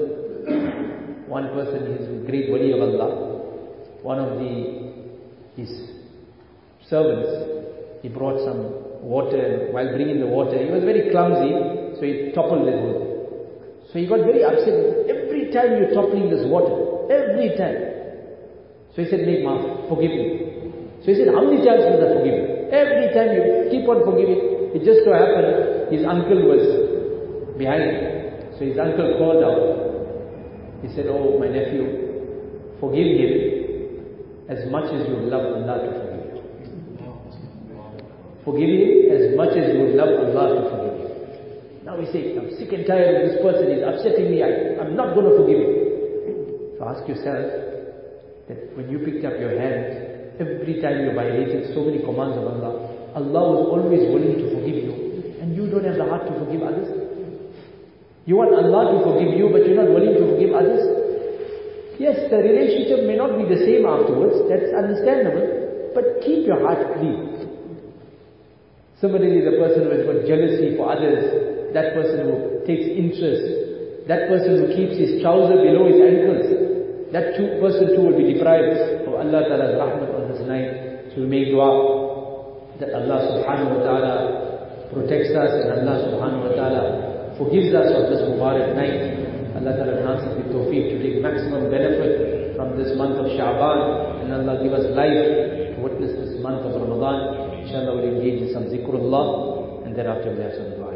is a great wali of Allah. One of his servants, he brought some water, and while bringing the water, he was very clumsy, so he toppled it over. So he got very upset. Every time you're toppling this water, every time. So he said, make maaf, forgive me. So he said, how many times must I forgive you? Every time you keep on forgiving. It just so happened, his uncle was behind him. So his uncle called out. He said, oh, my nephew, forgive him as much as you would love Allah to forgive you. Forgive him as much as you would love Allah to forgive you. Now we say, I'm sick and tired of this person, he's upsetting me, I'm not going to forgive him. So ask yourself that when you picked up your hand, every time you violated so many commands of Allah, Allah was always willing to forgive you, and you don't have the heart to forgive others. You want Allah to forgive you, but you're not willing to forgive others? Yes, the relationship may not be the same afterwards, that's understandable, but keep your heart clean. Similarly, the person who has got jealousy for others, that person who takes interest, that person who keeps his trouser below his ankles, that person too will be deprived of Allah Ta'ala's rahmat on this night. So we make dua that Allah subhanahu wa ta'ala protects us and Allah subhanahu wa ta'ala forgives us of this Mubarak night. Allah Ta'ala grants us the tawfiq to take maximum benefit from this month of Sha'ban, and Allah give us life to witness this month of Ramadan. Inshallah we'll engage in some zikrullah, and thereafter we'll have some dua.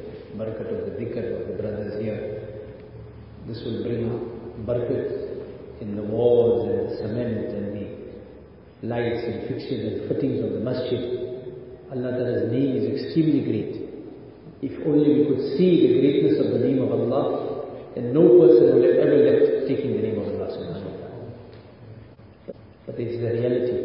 This will bring barakat in the walls and the cement and the lights and fixtures and fittings of the masjid. Allah Ta'ala's name is extremely great. If only we could see the greatness of the name of Allah, then no person would have ever left taking the name of Allah subhanahu wa ta'ala. But this is the reality.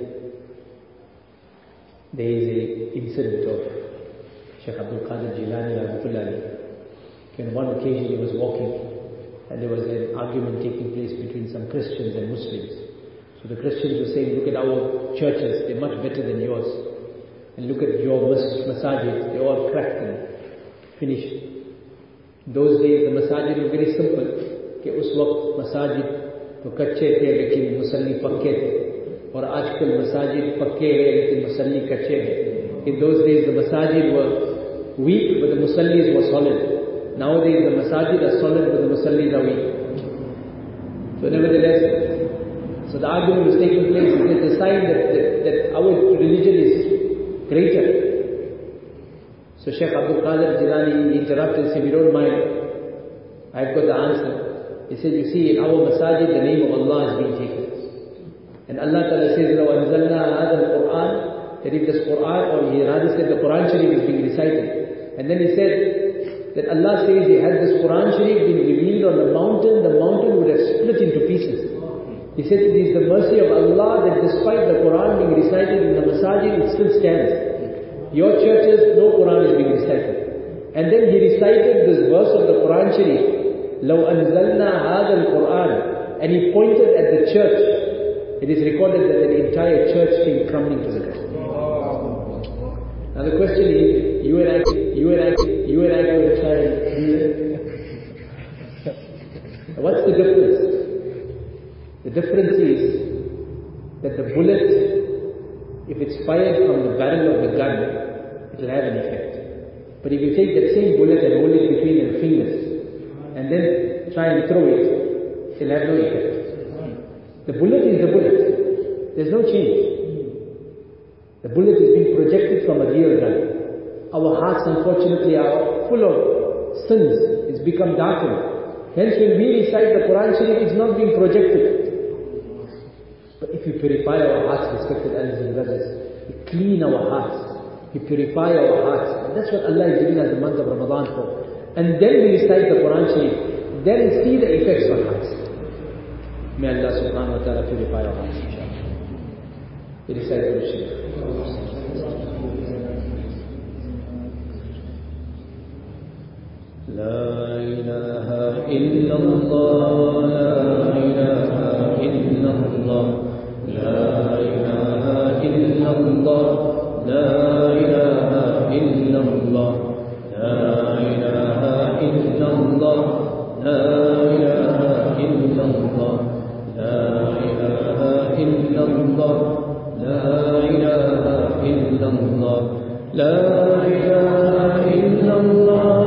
There is an incident of Shaykh Abdul Qadir Jilani Rahmatullahi. On one occasion he was walking and there was an argument taking place between some Christians and Muslims. So the Christians were saying, look at our churches, they're much better than yours. And look at your masajid, they're all cracked and finished. Those days the masajid were very simple. कि उस वक्त masajid तो कच्चे थे लेकिन मुसल्ली पक्के थे. और आजकल masajid पक्के हैं लेकिन मुसल्ली कच्चे हैं. In those days the masajid were weak but the musallis were solid. Nowadays the masajid are solid but the musallis are weak. So nevertheless, so the argument was taking place. It is a sign that our religion is greater. So Shaykh Abdul Qadir Jilani interrupted and said, if you don't mind, I've got the answer. He said, you see, in our masajid, the name of Allah is being taken. And Allah Ta'ala says, لَوْ أَنزَلْنَا هَذَا الْقُرْآنِ, that if this Qur'an, or he rather said the Qur'an Sharif is being recited. And then he said, that Allah says, had this Qur'an Sharif been revealed on the mountain would have split into pieces. He said, it is the mercy of Allah that despite the Qur'an being recited in the masajid, it still stands. Your churches, no Quran is being recited. And then he recited this verse of the Quran Sharif, لَوْ أَنزَلْنَا هَذَا الْقُرْآنِ, and he pointed at the church. It is recorded that the entire church came crumbling to the ground. Now the question is, you and I go and try and do it. What's the difference? The difference is that the bullet, if it's fired from the barrel of the gun, it will have an effect. But if you take that same bullet and hold it between your fingers and then try and throw it, it will have no effect. The bullet is the bullet. There's no change. The bullet is being projected from a real gun. Our hearts unfortunately are full of sins. It's become darkened. Hence when we recite the Quran Sharif, it's not being projected. But if you purify our hearts, respected elders and brothers, we clean our hearts. We purify our hearts. And that's what Allah is giving us the month of Ramadan for. And then we recite the Quran Sharif. Then see the effects on hearts. May Allah subhanahu wa ta'ala purify our hearts, inshallah. We recite the Quran Sharif. La ilaha illallah, la ilaha illallah, la ilaha illallah, la ilaha illallah, la ilaha illallah, la ilaha illallah, la ilaha illallah, la ilaha illallah, la ilaha illallah.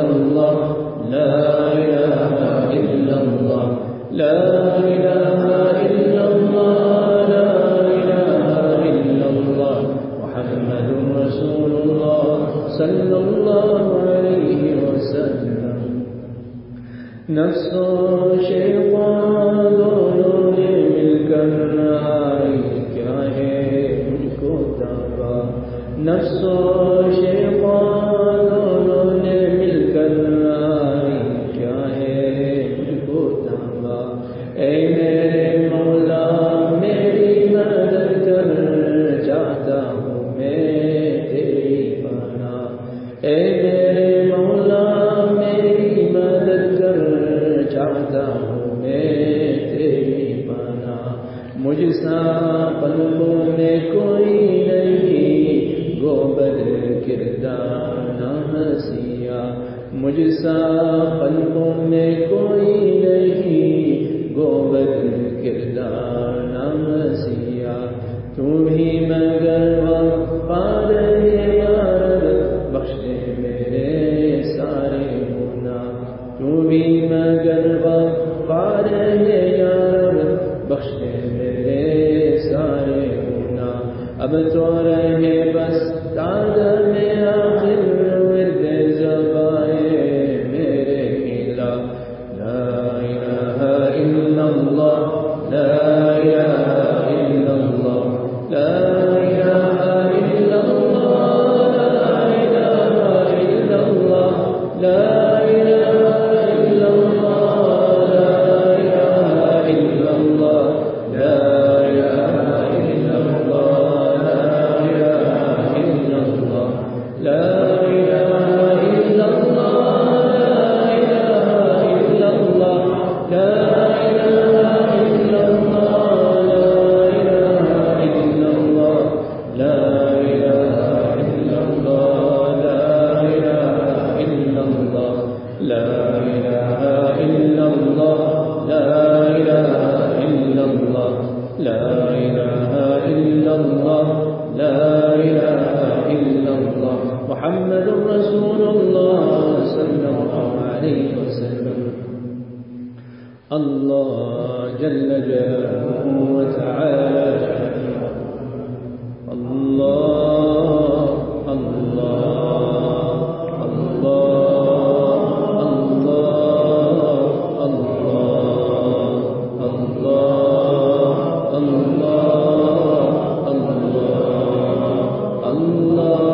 La ilaha सल्लल्लाहु अलैहि वसल्लम। नफ्स और शैतान दोनों ने मिलकर आई क्या है मुझको दावा। नफ्स और शैतान दोनों ने मिलकर आई क्या है मुझको दावा। ऐ मेरे मौला मेरी मदद कर चाहता हूँ मैं तेरी पनाह। ऐ मेरे मौला मेरी मदद कर चाहता हूँ मैं तेरी पनाह। मुझसा पलकों में कोई नहीं गोबद किरदार न हसिया। मुझसा पलकों में कोई नहीं गोबद किरदार न हसिया। तू भी मगर वफ़ादार है यार बख्श दे मेरे सारे गुनाह। तू भी मगर वफ़ादार है यार बख्श दे मेरे सारे गुनाह। अब तो रहे बस ताज में आखिर विर्द ज़बाए मेरे खिला। ला इलाहा इल्लल्लाह ला इलाहा इल्लल्लाह ला इलाहा इल्लल्लाह ला इलाहा इल्लल्लाह ला इलाहा इल्लल्लाह ला इलाहा इल्लल्लाह ला इलाहा इल्लल्लाह मुहम्मदुर रसूलुल्लाह सल्लल्लाहु अलैहि वसल्लम। अल्लाह जल्ल जलालुहु व तआला अल्लाह अल्लाह अल्लाह अल्लाह अल्लाह अल्लाह अल्लाह अल्लाह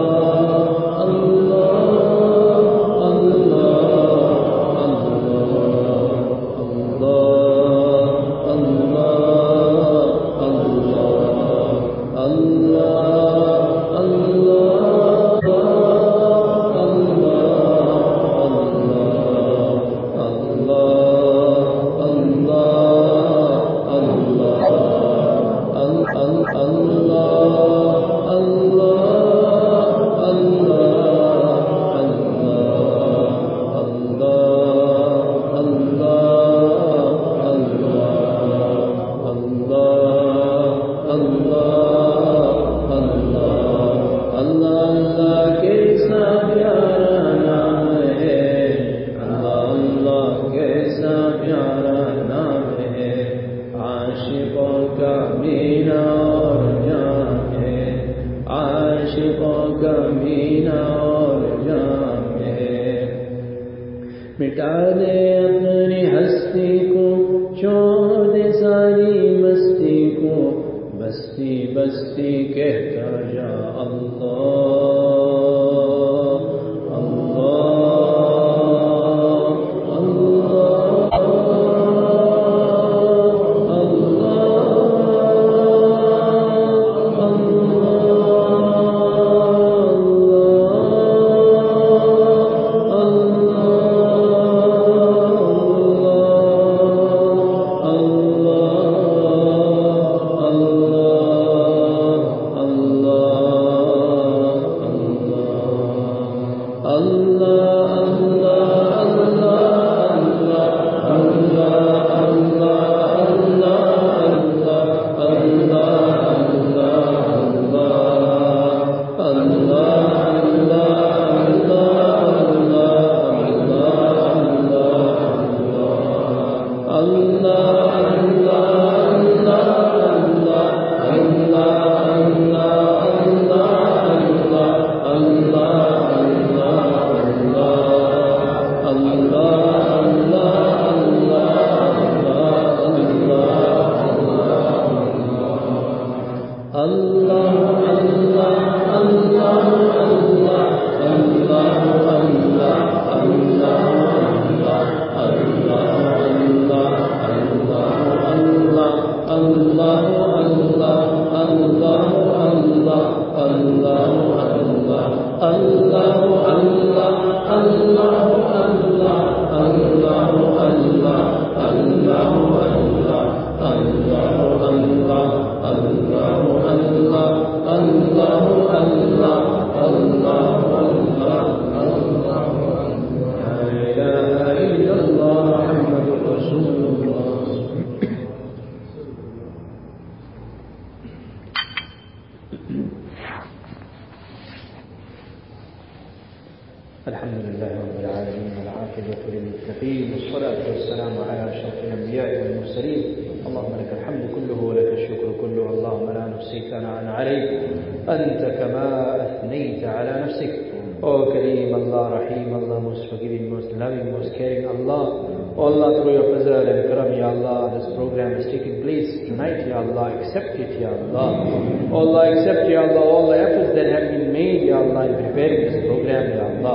मिटा दे अपनी हस्ती को छोड़ दे सारी मस्ती को बस्ती बस्ती कहता जा अल्लाह अल्लाह अल्लाह الحمد لله رب العالمين والعاقبة للمتقين والصلاة والسلام على أشرف الأنبياء والمرسلين. اللهم لك الحمد كله ولك الشكر كله. اللهم لا نحصي ثناء عليك أنت كما أثنيت على نفسك. Oh Kareem Allah, Rahim Allah, most forgiving, most loving, most caring Allah. Oh Allah, through your fazl and karam, Ya Allah, this program is taking place tonight, Ya Allah. Accept it, Ya Allah. Oh Allah, accept, Ya Allah, all the efforts that have been made, Ya Allah, in preparing this program, Ya Allah.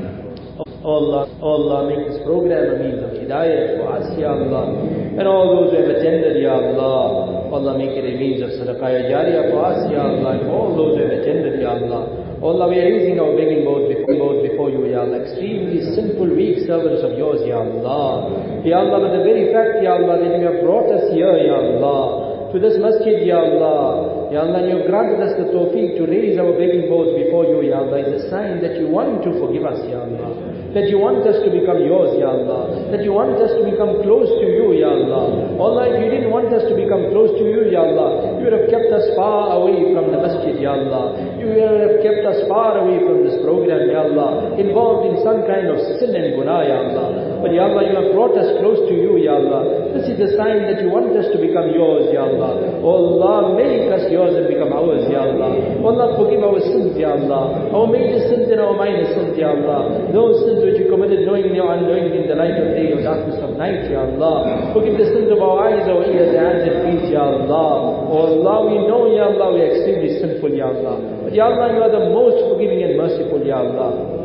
Oh Allah, make this program a means of hidayah for us, Ya Allah. And all those who have attended, Ya Allah. Allah, make it a means of sadaqah jariyah for us, Ya Allah. And all those who have attended, Ya Allah. Oh Allah, we are raising our begging board before you, Ya Allah. Extremely sinful, weak servants of yours, Ya Allah. Ya Allah, with the very fact, Ya Allah, that you have brought us here, Ya Allah, to this masjid, Ya Allah. Ya Allah, and you have granted us the tawfiq to raise our begging boards before you, Ya Allah, is a sign that you want to forgive us, Ya Allah. That you want us to become yours, Ya Allah. That you want us to become close to you, Ya Allah. Allah, if you didn't want us to become close to you, Ya Allah, you would have kept us far away from the masjid, Ya Allah. You would have kept us far away from this program, Ya Allah, involved in some kind of sin and guna, Ya Allah. But Ya Allah, you have brought us close to you, Ya Allah. This is the sign that you want us to become yours, Ya Allah. Oh Allah, make us yours and become ours, Ya Allah. Oh Allah, forgive our sins, Ya Allah. Our major sins and our minor sins, Ya Allah. Those sins which we committed knowingly or unknowingly in the light of day or darkness of night, Ya Allah. Forgive the sins of our eyes, our ears, our hands and feet, Ya Allah. Oh Allah, we know, Ya Allah, we are extremely sinful, Ya Allah. But Ya Allah, you are the most forgiving and merciful, Ya Allah.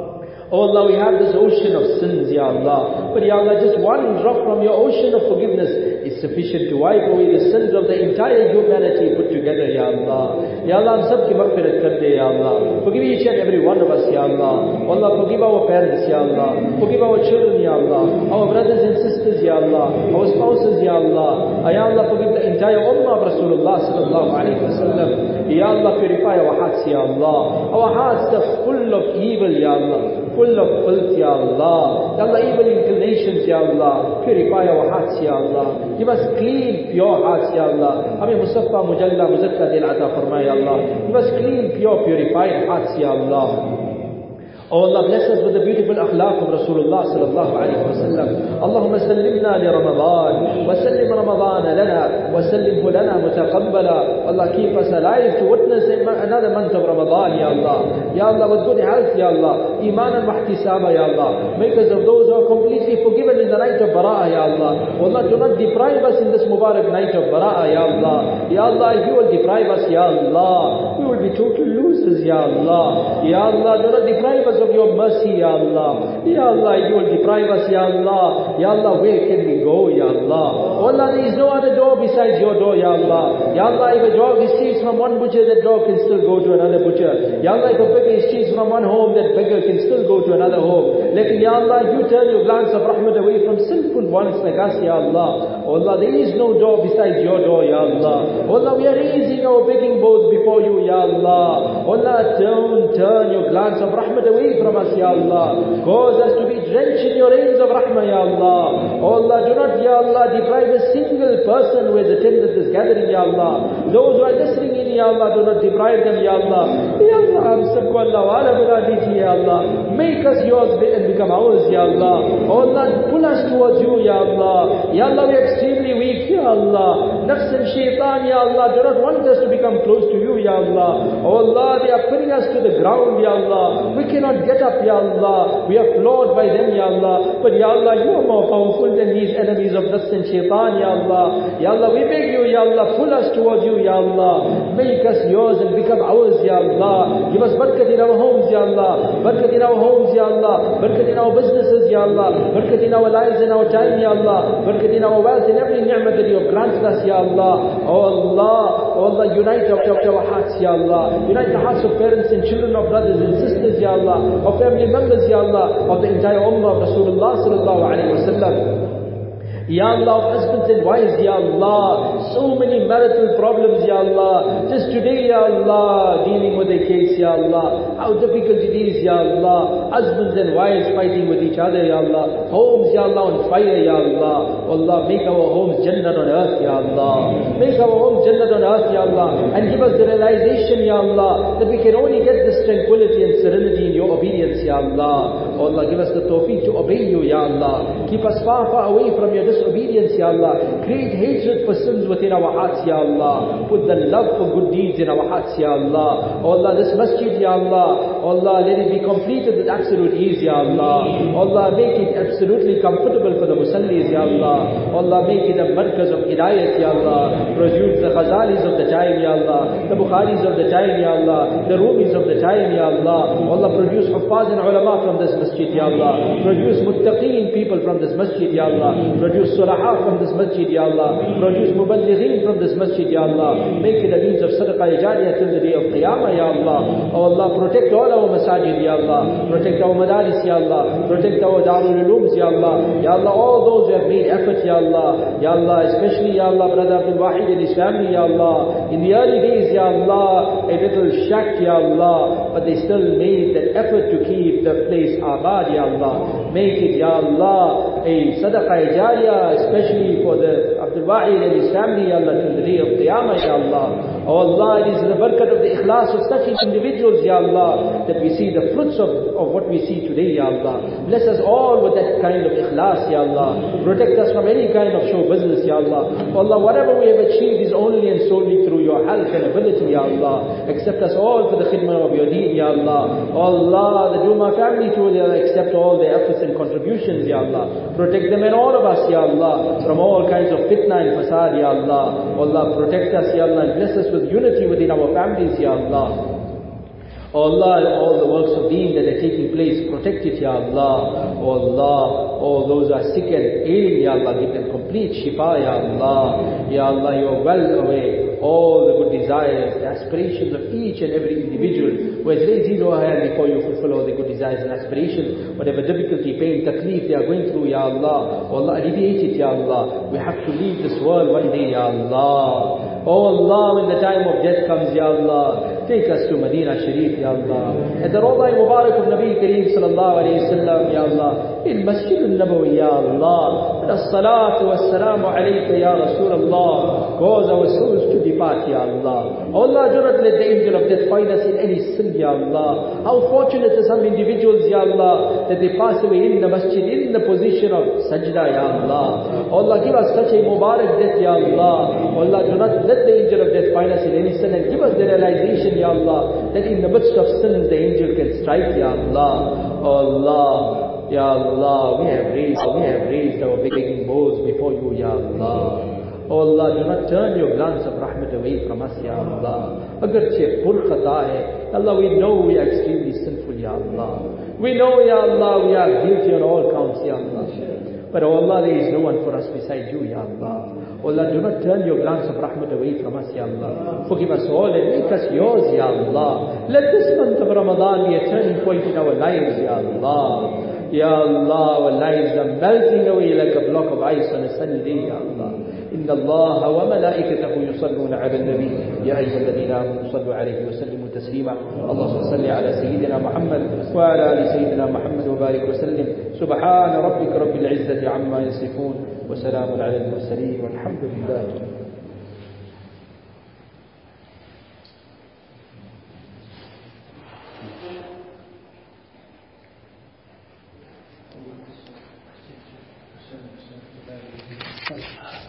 Oh Allah, we have this ocean of sins, Ya Allah. But Ya Allah, just one drop from your ocean of forgiveness is sufficient to wipe away the sins of the entire humanity put together, Ya Allah. Ya Allah, hum sab ki maghfirat kar de, Ya Allah. Forgive each and every one of us, Ya Allah. Oh Allah, forgive our parents, Ya Allah. Forgive our children, Ya Allah. Our brothers and sisters, Ya Allah. Our spouses, Ya Allah. Ya Allah, forgive the entire ummah of Rasulullah sallallahu alayhi wa sallam. Ya Allah, purify our hearts, Ya Allah. Our hearts are full of evil, Ya Allah. Full of filth, Ya Allah. Ya Allah, evil inclinations, Ya Allah. Purify our hearts, Ya Allah. Give us clean, pure hearts, Ya Allah. Hame Musaffa, Mujalla, Muzakka dil ata farmay, Ya Allah. Give us clean, pure, purified hearts, Ya Allah. Oh Allah, bless us with the beautiful akhlaq of Rasulullah sallallahu alayhi wa sallam. Allahumma sallimna li Ramadan, wa sallim Ramadan lana, wa sallimhu lana mutaqabbala. Allah, keep us alive to witness another month of Ramadan, Ya Allah. Ya Allah, with good health, Ya Allah. Iman and mahtisaba, Ya Allah. Make us of those who are completely forgiven in the night of Bara'ah, Ya Allah. Oh Allah, do not deprive us in this Mubarak night of Bara'ah, Ya Allah. Ya Allah, if you will deprive us, Ya Allah, we will be total losers, Ya Allah. Ya Allah, do not deprive us of your mercy, Ya Allah. Ya Allah, you will deprive us, Ya Allah. Ya Allah, where can we go, Ya Allah? Oh Allah, there is no other door besides your door, Ya Allah. Ya Allah, if a dog is chased from one butcher, that dog can still go to another butcher. Ya Allah, if a beggar is chased from one home, that beggar can still go to another home. Lekin, Ya Allah, you turn your glance of rahmat away from sinful ones like us, Ya Allah. Oh Allah, there is no door besides your door, Ya Allah. Oh Allah, we are raising our begging boards before you, Ya Allah. Oh Allah, don't turn your glance of rahmat away from us, Ya Allah. Cause us to be drenched in your rains of rahmah, Ya Allah. Oh Allah, do not, Ya Allah, deprive a single person who has attended this gathering, Ya Allah. Those who are listening in, Ya Allah, do not deprive them, Ya Allah. Ya Allah, hum sabko Allah wala bana dijiye, Ya Allah. Make us yours and become ours, Ya Allah. Oh Allah, pull us towards you, Ya Allah. Ya Allah, we are extremely weak, Ya Allah. Nafs and shaitan, Ya Allah, do not want us to become close to you, Ya Allah. Oh Allah, they are putting us to the ground, Ya Allah. We cannot get up, Ya Allah. We are flawed by them, Ya Allah. But Ya Allah, you are more powerful than these enemies of nafs and shaitan, Ya Allah. Ya Allah, we beg you, Ya Allah, pull us towards you, Ya Allah. Make us yours and become ours, Ya Allah. Give us barakat in our homes, Ya Allah. Barakat in our homes, Ya Allah. Barakat in our businesses, Ya Allah. Barakat in our lives and our time, Ya Allah. Barakat in our wealth and every ni'mat that you have granted us, Ya Allah. Oh Allah, unite our hearts, Ya Allah. Unite the hearts of parents and children, of brothers and sisters, Ya Allah, of family members, Ya Allah, of the entire ummah of Rasulullah sallallahu alayhi wa sallam. Ya Allah, of husbands and wives, Ya Allah, so many marital problems, Ya Allah. Just today, Ya Allah, dealing with a case, Ya Allah. How difficult it is, Ya Allah. Husbands and wives fighting with each other, Ya Allah. Homes, Ya Allah, on fire, Ya Allah. Allah, make our homes Jannah on earth, Ya Allah. Make our homes Jannah on earth, Ya Allah. And give us the realization, Ya Allah, that we can only get this tranquility and serenity in your obedience, Ya Allah. Oh Allah, give us the tawfiq to obey you, Ya Allah. Keep us far away from your disobedience, Ya Allah. Create hatred for sins within our hearts, Ya Allah. Put the love for good deeds in our hearts, Ya Allah. Oh Allah, this masjid, Ya Allah. Oh Allah, let it be completed with absolute ease, Ya Allah. Oh Allah, make it absolutely comfortable for the musallis, Ya Allah. Oh Allah, make it a markaz of hidayat, Ya Allah. Produce the Ghazalis of the time, Ya Allah. The Bukharis of the time, Ya Allah. The Rumis of the time, Ya Allah. Oh Allah, produce Huffaz and ulama from this masjid, Ya Allah. Produce muttaqeen people from this masjid, Ya Allah. Produce sulaha from this masjid, Ya Allah. Produce muballighin from this masjid, Ya Allah. Make it a means of sadaqah jariyah till the day of Qiyamah, Ya Allah. Oh Allah, protect all our masajid, Ya Allah. Protect our madaris, Ya Allah. Protect our darul ulooms, Ya Allah. Ya Allah, all those who have made effort, Ya Allah. Ya Allah, especially, Ya Allah, Brother Abdul Wahid and his family, Ya Allah. In the early days, Ya Allah, a little shack, Ya Allah. But they still made that effort to keep the place abad, Ya Allah. Make it, Ya Allah, a sadaqah jariyah, especially for the Abdul Wahid and his family, Ya Allah, till the day of Qiyamah, Ya Allah. Oh Allah, it is the barakat of the ikhlas of such individuals, Ya Allah, that we see the fruits of what we see today, Ya Allah. Bless us all with that kind of ikhlas, Ya Allah. Protect us from any kind of show business, Ya Allah. Oh Allah, whatever we have achieved is only and solely through your help and ability, Ya Allah. Accept us all for the khidmah of your deen, Ya Allah. Oh Allah, the Juma family too, Ya Allah, accept all their efforts and contributions, Ya Allah. Protect them and all of us, Ya Allah, from all kinds of fitna and fasad, Ya Allah. Oh Allah, protect us, Ya Allah, and bless us with unity within our families, Ya Allah. Oh Allah, all the works of deen that are taking place, protect it, Ya Allah. Oh Allah, all those who are sick and ailing, Ya Allah, give them complete shifa, Ya Allah. Ya Allah, you are well aware all the good desires, the aspirations of each and every individual who has raised his or her hand before you. Fulfill all the good desires and aspirations. Whatever difficulty, pain, taklif they are going through, Ya Allah. Oh Allah, alleviate it, Ya Allah. We have to leave this world one day, Ya Allah. Oh Allah, when the time of death comes, Ya Allah, take us to Medina Sharif, Ya Allah. At the Rawdah Mubarak of Nabi Kareem sallallahu alayhi wa sallam, Ya Allah. In Masjid al-Nabawi, Ya Allah. As-salatu was-salamu alayka, Ya Rasulullah. Cause our souls to depart, Ya Allah. Oh Allah, do not let the angel of death find us in any sin, Ya Allah. How fortunate are some individuals, Ya Allah, that they pass away in the masjid, in the position of sajda, Ya Allah. Oh Allah, give us such a Mubarak death, Ya Allah. Oh Allah, do not let the angel of death find us in any sin, and give us the realization, Ya Allah, that in the midst of sins the angel can strike, Ya Allah. Oh Allah, Ya Allah, we have raised our begging bowls before you, Ya Allah. Oh Allah, do not turn your glance of rahmat away from us, Ya Allah. Agarche pur khata hai, Allah, we know we are extremely sinful, Ya Allah. We know, Ya Allah, we are guilty on all counts, Ya Allah. But oh Allah, there is no one for us beside you, Ya Allah. Oh Allah, do not turn your glance of rahmat away from us, Ya Allah. Forgive us all and make us yours, Ya Allah. Let this month of Ramadan be a turning point in our lives, Ya Allah. Ya Allah, our lives are melting away like a block of ice on a sunny day, Ya Allah. إن الله وملائكته يصلون على النبي يا أيها الذين آمنوا صلوا عليه وسلموا تسليما اللهم صل على سيدنا محمد وعلى آل سيدنا محمد وبارك وسلم سبحان ربك رب العزة عما يصفون وسلام على المرسلين والحمد لله. Thank you.